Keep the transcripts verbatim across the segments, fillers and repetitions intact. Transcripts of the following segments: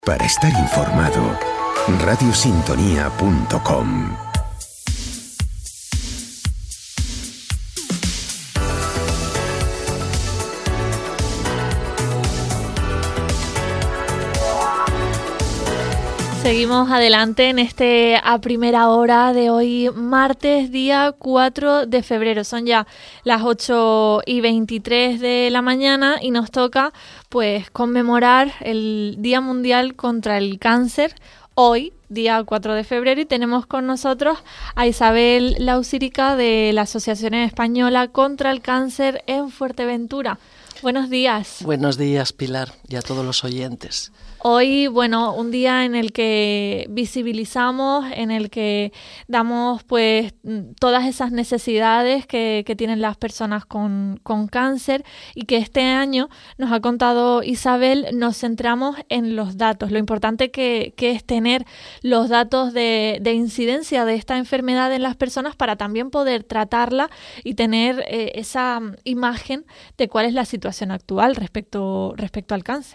Para estar informado, radio sintonía punto com. Seguimos adelante en este a primera hora de hoy, martes, día cuatro de febrero. Son ya las ocho y veintitrés de la mañana y nos toca pues conmemorar el Día Mundial contra el Cáncer. Hoy, día cuatro de febrero, y tenemos con nosotros a Isabel Lausírica de la Asociación Española contra el Cáncer en Fuerteventura. Buenos días. Buenos días, Pilar, y a todos los oyentes. Hoy, bueno, un día en el que visibilizamos, en el que damos pues todas esas necesidades que, que tienen las personas con, con cáncer, y que este año, nos ha contado Isabel, nos centramos en los datos, lo importante que, que es tener los datos de, de incidencia de esta enfermedad en las personas para también poder tratarla y tener eh, esa imagen de cuál es la situación actual respecto, respecto al cáncer.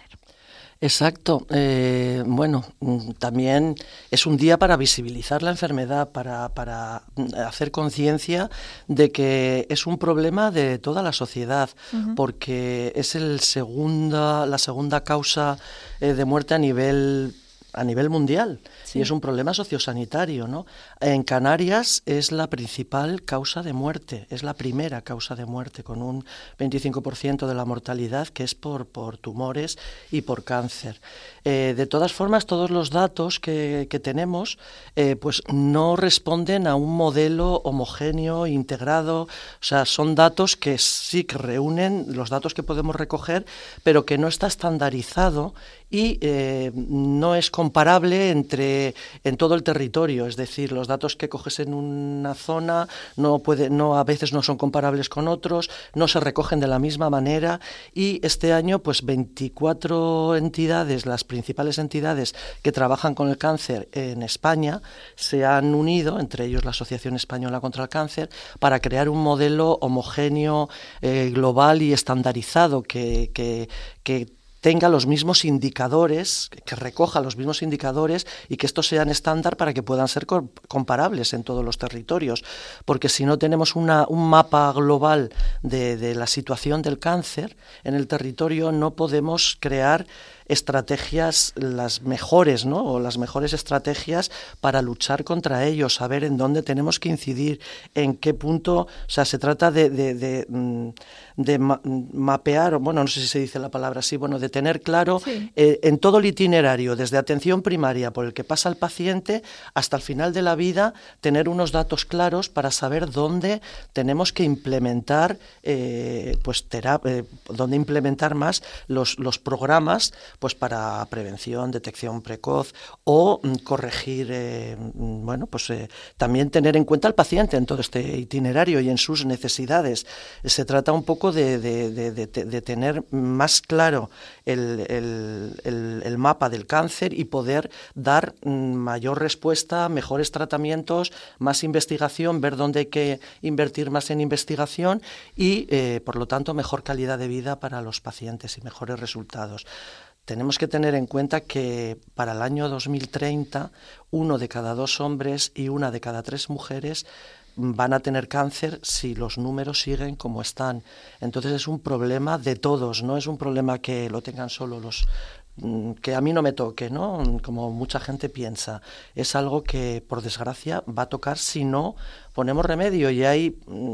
Exacto. Eh, bueno, también es un día para visibilizar la enfermedad, para, para hacer conciencia de que es un problema de toda la sociedad, uh-huh. porque es el segunda, la segunda causa eh, de muerte a nivel a nivel mundial, sí. Y es un problema sociosanitario, ¿no? En Canarias es la principal causa de muerte, es la primera causa de muerte, con un veinticinco por ciento de la mortalidad que es por, por tumores y por cáncer. Eh, de todas formas, todos los datos que, que tenemos eh, pues no responden a un modelo homogéneo, integrado, o sea, son datos que sí que reúnen los datos que podemos recoger, pero que no está estandarizado y eh, no es comparable entre en todo el territorio, es decir, los datos que coges en una zona no puede, no a veces no son comparables con otros, no se recogen de la misma manera, y este año pues veinticuatro entidades, las principales entidades que trabajan con el cáncer en España, se han unido, entre ellos la Asociación Española contra el Cáncer, para crear un modelo homogéneo, eh, global y estandarizado que, que, que tenga los mismos indicadores, que recoja los mismos indicadores y que estos sean estándar para que puedan ser co- comparables en todos los territorios. Porque si no tenemos una, un mapa global de, de la situación del cáncer en el territorio, no podemos crear estrategias las mejores, ¿no? O las mejores estrategias para luchar contra ellos, saber en dónde tenemos que incidir, en qué punto, o sea, se trata de, de, de, de ma- mapear, bueno, no sé si se dice la palabra así, bueno, de tener claro sí. eh, en todo el itinerario, desde atención primaria por el que pasa el paciente hasta el final de la vida, tener unos datos claros para saber dónde tenemos que implementar, eh, pues, terap- eh, dónde implementar más los, los programas, pues para prevención, detección precoz o mm, corregir, eh, bueno, pues eh, también tener en cuenta al paciente en todo este itinerario y en sus necesidades. Se trata un poco de, de, de, de, de tener más claro el, el, el, el mapa del cáncer y poder dar mm, mayor respuesta, mejores tratamientos, más investigación, ver dónde hay que invertir más en investigación y, eh, por lo tanto, mejor calidad de vida para los pacientes y mejores resultados. Tenemos que tener en cuenta que para el año dos mil treinta, uno de cada dos hombres y una de cada tres mujeres van a tener cáncer si los números siguen como están. Entonces es un problema de todos, no es un problema que lo tengan solo los que a mí no me toque, ¿no? Como mucha gente piensa. Es algo que, por desgracia, va a tocar si no ponemos remedio. Y hay,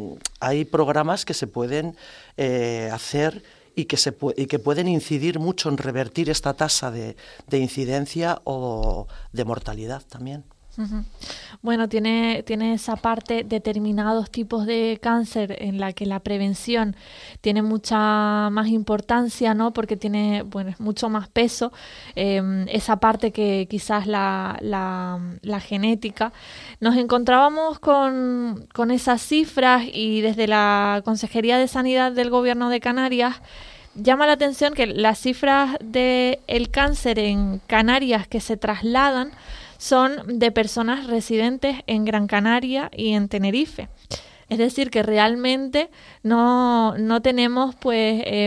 hay programas que se pueden eh, hacer y que, se pu- y que pueden incidir mucho en revertir esta tasa de, de incidencia o de mortalidad también. Uh-huh. Bueno, tiene, tiene esa parte, determinados tipos de cáncer en la que la prevención tiene mucha más importancia, ¿no? Porque tiene, bueno, mucho más peso, eh, esa parte que quizás la, la, la genética. Nos encontrábamos con, con esas cifras, y desde la Consejería de Sanidad del Gobierno de Canarias llama la atención que las cifras del cáncer en Canarias que se trasladan son de personas residentes en Gran Canaria y en Tenerife. Es decir, que realmente no, no tenemos, pues, eh,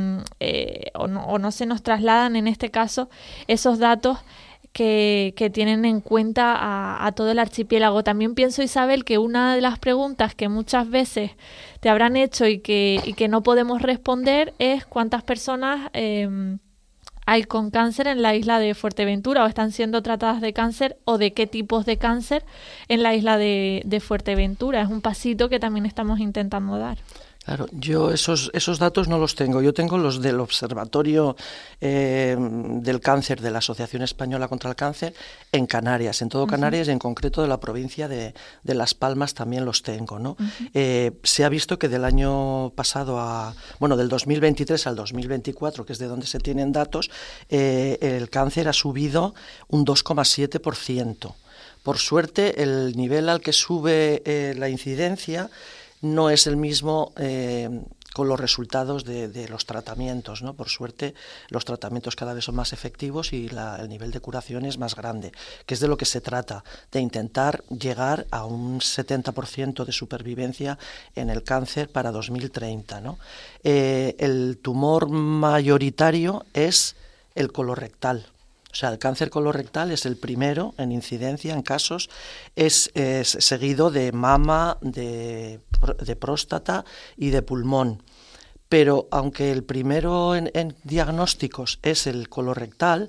eh, o, no, o no se nos trasladan en este caso esos datos que, que tienen en cuenta a, a todo el archipiélago. También pienso, Isabel, que una de las preguntas que muchas veces te habrán hecho y que, y que no podemos responder es cuántas personas eh, hay con cáncer en la isla de Fuerteventura o están siendo tratadas de cáncer o de qué tipos de cáncer en la isla de, de Fuerteventura. Es un pasito que también estamos intentando dar. Claro, yo esos esos datos no los tengo. Yo tengo los del Observatorio eh, del Cáncer de la Asociación Española contra el Cáncer en Canarias, en todo uh-huh. Canarias y en concreto de la provincia de, de Las Palmas también los tengo, ¿no? Uh-huh. Eh, se ha visto que del año pasado a, bueno, del dos mil veintitrés al dos mil veinticuatro, que es de donde se tienen datos, eh, el cáncer ha subido un dos coma siete por ciento. Por suerte, el nivel al que sube eh, la incidencia no es el mismo eh, con los resultados de, de los tratamientos, ¿no? Por suerte, los tratamientos cada vez son más efectivos y la, el nivel de curación es más grande, que es de lo que se trata, de intentar llegar a un setenta por ciento de supervivencia en el cáncer para dos mil treinta, ¿no? Eh, el tumor mayoritario es el colorectal. O sea, el cáncer colorectal es el primero en incidencia, en casos, es, es seguido de mama, de, de próstata y de pulmón. Pero aunque el primero en, en diagnósticos es el colorectal,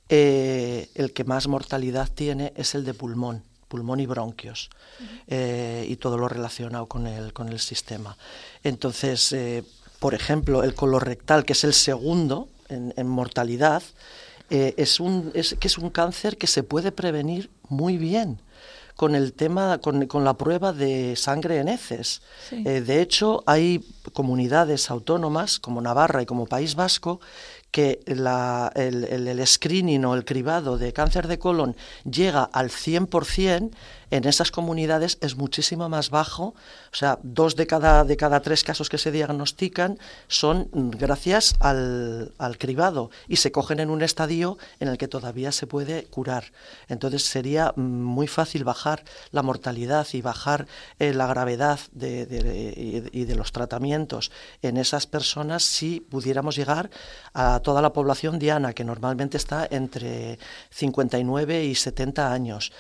eh, el que más mortalidad tiene es el de pulmón, pulmón y bronquios, uh-huh. eh, y todo lo relacionado con el, con el sistema. Entonces, eh, por ejemplo, el colorectal, que es el segundo en, en mortalidad, Eh, es un es que es un cáncer que se puede prevenir muy bien con el tema con, con la prueba de sangre en heces. Sí. Eh, de hecho, hay comunidades autónomas como Navarra y como País Vasco que la, el, el, el screening o el cribado de cáncer de colon llega al cien por ciento. En esas comunidades es muchísimo más bajo, o sea, dos de cada, de cada tres casos que se diagnostican son gracias al, al cribado y se cogen en un estadio en el que todavía se puede curar. Entonces sería muy fácil bajar la mortalidad y bajar eh, la gravedad de, de, de, y de los tratamientos en esas personas si pudiéramos llegar a toda la población diana, que normalmente está entre cincuenta y nueve y setenta años.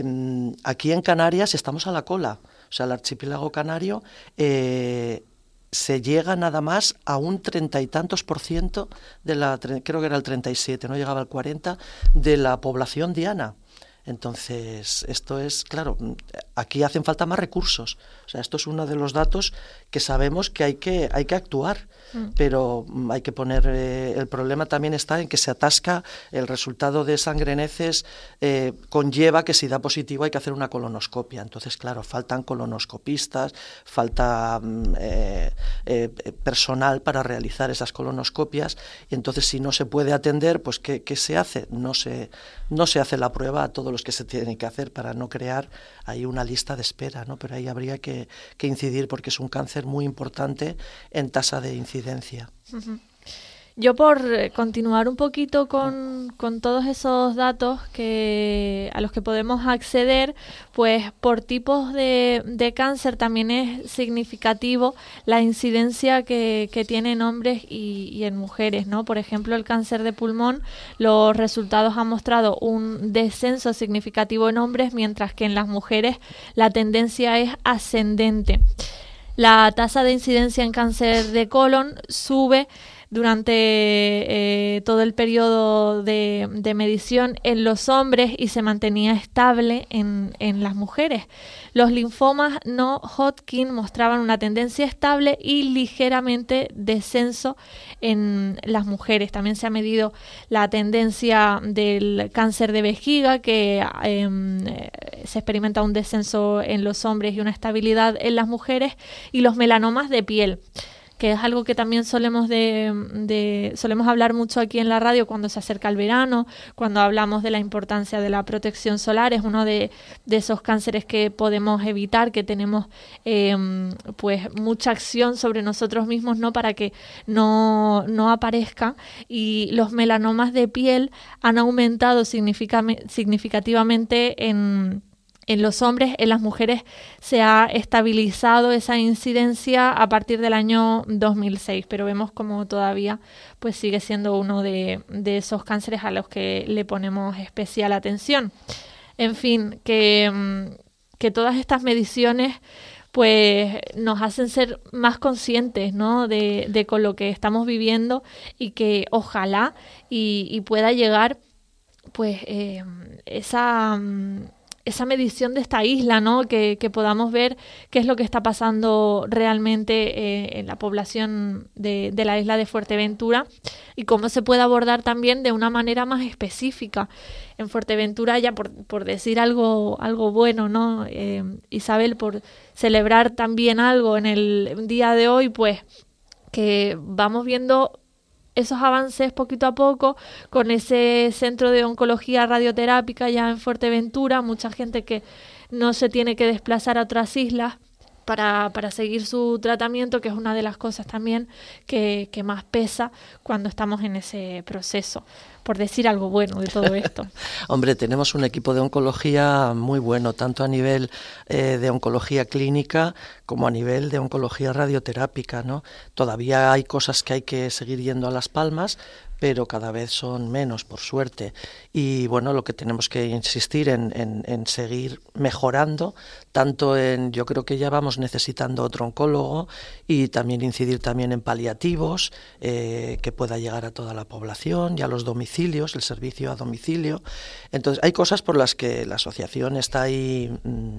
Aquí en Canarias estamos a la cola, o sea, el archipiélago canario eh, se llega nada más a un treinta y tantos por ciento de la, creo que era el treinta y siete, no llegaba al cuarenta, de la población diana. Entonces, esto es, claro, aquí hacen falta más recursos. O sea, esto es uno de los datos que sabemos que hay que, hay que actuar, mm. pero hay que poner, eh, el problema también está en que se atasca, el resultado de sangre en heces eh, conlleva que si da positivo hay que hacer una colonoscopia. Entonces, claro, faltan colonoscopistas, falta eh, eh, personal para realizar esas colonoscopias, y entonces si no se puede atender, pues ¿qué, qué se hace? No se, no se hace la prueba a todos los que se tienen que hacer para no crear ahí una lista de espera, ¿no? Pero ahí habría que, que incidir porque es un cáncer muy importante en tasa de incidencia. Uh-huh. Yo por continuar un poquito con, con todos esos datos que a los que podemos acceder, pues por tipos de, de cáncer también es significativo la incidencia que, que tiene en hombres y, y en mujeres, ¿no? Por ejemplo, el cáncer de pulmón, los resultados han mostrado un descenso significativo en hombres, mientras que en las mujeres la tendencia es ascendente. La tasa de incidencia en cáncer de colon sube durante eh, todo el periodo de, de medición en los hombres y se mantenía estable en, en las mujeres. Los linfomas no Hodgkin mostraban una tendencia estable y ligeramente descenso en las mujeres. También se ha medido la tendencia del cáncer de vejiga, que eh, se experimenta un descenso en los hombres y una estabilidad en las mujeres, y los melanomas de piel, que es algo que también solemos de, de solemos hablar mucho aquí en la radio cuando se acerca el verano, cuando hablamos de la importancia de la protección solar. Es uno de, de esos cánceres que podemos evitar, que tenemos eh, pues mucha acción sobre nosotros mismos, ¿no? Para que no, no aparezca. Y los melanomas de piel han aumentado significativamente en En los hombres, en las mujeres se ha estabilizado esa incidencia a partir del año dos mil seis, pero vemos como todavía pues sigue siendo uno de, de esos cánceres a los que le ponemos especial atención. En fin, que, que todas estas mediciones pues nos hacen ser más conscientes, ¿no?, de, de con lo que estamos viviendo, y que ojalá y, y pueda llegar pues eh, esa... esa medición de esta isla, ¿no?, que, que podamos ver qué es lo que está pasando realmente eh, en la población de, de la isla de Fuerteventura, y cómo se puede abordar también de una manera más específica. En Fuerteventura, ya por, por decir algo, algo bueno, ¿no?, eh, Isabel, por celebrar también algo en el día de hoy, pues que vamos viendo esos avances poquito a poco con ese centro de oncología radioterápica ya en Fuerteventura, mucha gente que no se tiene que desplazar a otras islas para, para seguir su tratamiento, que es una de las cosas también que, que más pesa cuando estamos en ese proceso, por decir algo bueno de todo esto. Hombre, tenemos un equipo de oncología muy bueno, tanto a nivel eh, de oncología clínica como a nivel de oncología radioterápica, ¿no? Todavía hay cosas que hay que seguir yendo a Las Palmas, pero cada vez son menos, por suerte. Y bueno, lo que tenemos que insistir en, en, en seguir mejorando, tanto en, yo creo que ya vamos necesitando otro oncólogo, y también incidir también en paliativos, eh, que pueda llegar a toda la población y a los domicilios, el servicio a domicilio. Entonces, hay cosas por las que la asociación está ahí, mmm,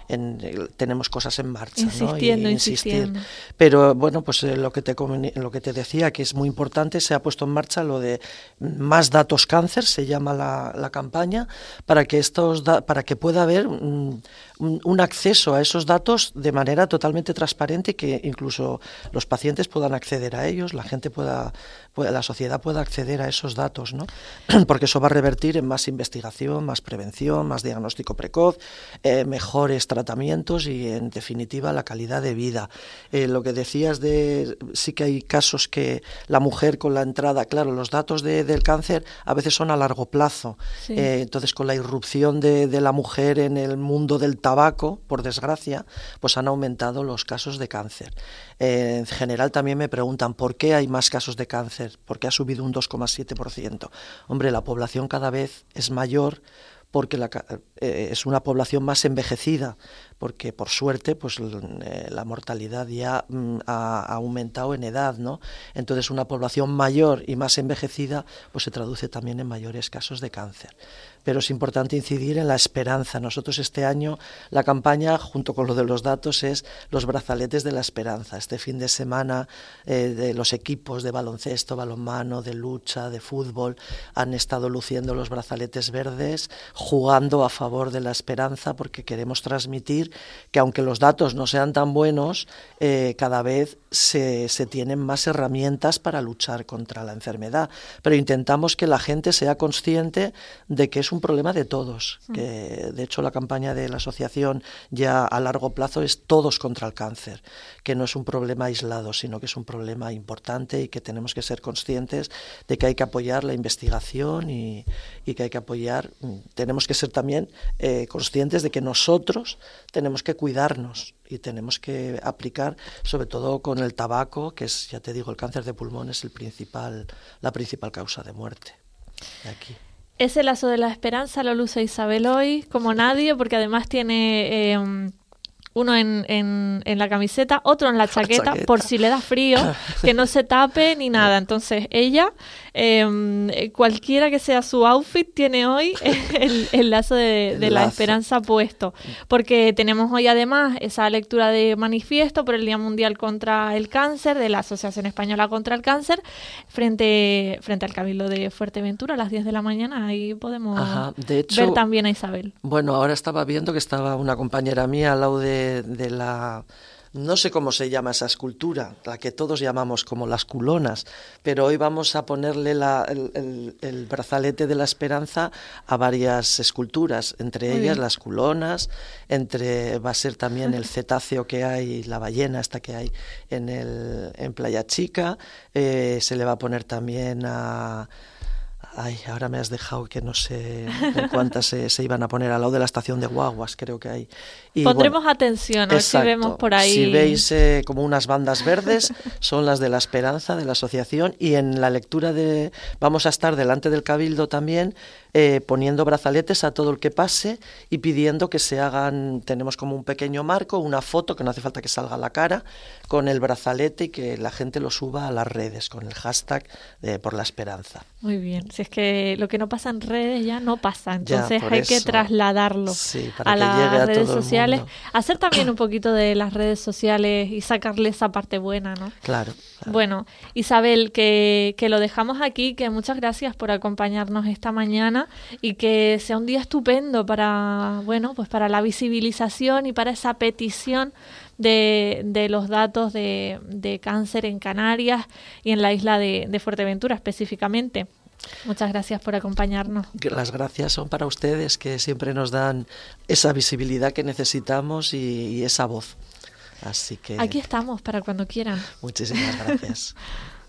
en, tenemos cosas en marcha, insistiendo, ¿no? Y insistir. insistir. Pero bueno, pues eh, lo que te lo que te decía, que es muy importante, se ha puesto en marcha lo de Más Datos Cáncer, se llama la, la campaña, para que estos da, para que pueda haber un, un, un acceso a esos datos de manera totalmente transparente, y que incluso los pacientes puedan acceder a ellos, la gente pueda, pueda la sociedad pueda acceder a esos datos, ¿no? Porque eso va a revertir en más investigación, más prevención, más diagnóstico precoz, eh, mejores tratamientos y, en definitiva, la calidad de vida. Eh, lo que decías de, sí que hay casos que la mujer con la entrada, claro, los datos de, del cáncer a veces son a largo plazo. Sí. Eh, entonces, con la irrupción de, de la mujer en el mundo del tabaco, por desgracia, pues han aumentado los casos de cáncer. Eh, en general también me preguntan por qué hay más casos de cáncer, por qué ha subido un dos coma siete por ciento. Hombre, la población cada vez es mayor, porque la, eh, es una población más envejecida, porque por suerte pues eh, la mortalidad ya mm, ha, ha aumentado en edad, ¿no? Entonces, una población mayor y más envejecida pues se traduce también en mayores casos de cáncer. Pero es importante incidir en la esperanza. Nosotros este año la campaña, junto con lo de los datos, es los brazaletes de la esperanza. Este fin de semana eh, de los equipos de baloncesto, balonmano, de lucha, de fútbol, han estado luciendo los brazaletes verdes, jugando a favor de la esperanza, porque queremos transmitir que, aunque los datos no sean tan buenos, eh, cada vez se, se tienen más herramientas para luchar contra la enfermedad. Pero intentamos que la gente sea consciente de que es un problema de todos, que de hecho la campaña de la asociación ya a largo plazo es todos contra el cáncer, que no es un problema aislado, sino que es un problema importante, y que tenemos que ser conscientes de que hay que apoyar la investigación y, y que hay que apoyar, tenemos que ser también eh, conscientes de que nosotros tenemos que cuidarnos y tenemos que aplicar, sobre todo con el tabaco, que es, ya te digo, el cáncer de pulmón es el principal, la principal causa de muerte de aquí. Ese lazo de la esperanza lo luce Isabel hoy como nadie, porque además tiene eh, uno en, en, en la camiseta, otro en la chaqueta, chaqueta, por si le da frío, que no se tape ni nada. Entonces ella, eh, cualquiera que sea su outfit, tiene hoy el, el lazo de, de la esperanza puesto, porque tenemos hoy además esa lectura de manifiesto por el Día Mundial contra el Cáncer de la Asociación Española contra el Cáncer frente, frente al Cabildo de Fuerteventura a las diez de la mañana. Ahí podemos Ajá, de hecho, ver también a Isabel. Bueno, ahora estaba viendo que estaba una compañera mía al lado de de la, no sé cómo se llama esa escultura, la que todos llamamos como las culonas, pero hoy vamos a ponerle la, el, el, el brazalete de la esperanza a varias esculturas, entre Muy ellas bien. las culonas, entre va a ser también el cetáceo que hay, la ballena esta que hay en, el, en Playa Chica, eh, se le va a poner también a... Ay, ahora me has dejado que no sé en cuántas se, se iban a poner al lado de la estación de guaguas, creo que hay. Y Pondremos bueno, atención, a ver si vemos por ahí. Si veis eh, como unas bandas verdes, son las de la Esperanza, de la asociación, y en la lectura de vamos a estar delante del Cabildo también, eh, poniendo brazaletes a todo el que pase y pidiendo que se hagan, tenemos como un pequeño marco, una foto, que no hace falta que salga la cara, con el brazalete y que la gente lo suba a las redes, con el hashtag de Por la Esperanza. Muy bien, si es que lo que no pasa en redes ya no pasa, entonces ya, hay eso, que trasladarlo sí, para a que las llegue a redes todo el sociales, mundo. hacer también un poquito de las redes sociales y sacarle esa parte buena, ¿no? Claro. claro. Bueno, Isabel, que, que lo dejamos aquí, que muchas gracias por acompañarnos esta mañana y que sea un día estupendo para, bueno, pues para la visibilización y para esa petición de, de los datos de, de cáncer en Canarias y en la isla de, de Fuerteventura específicamente. Muchas gracias por acompañarnos. Las gracias son para ustedes, que siempre nos dan esa visibilidad que necesitamos y, y esa voz. Así que aquí estamos para cuando quieran. Muchísimas gracias.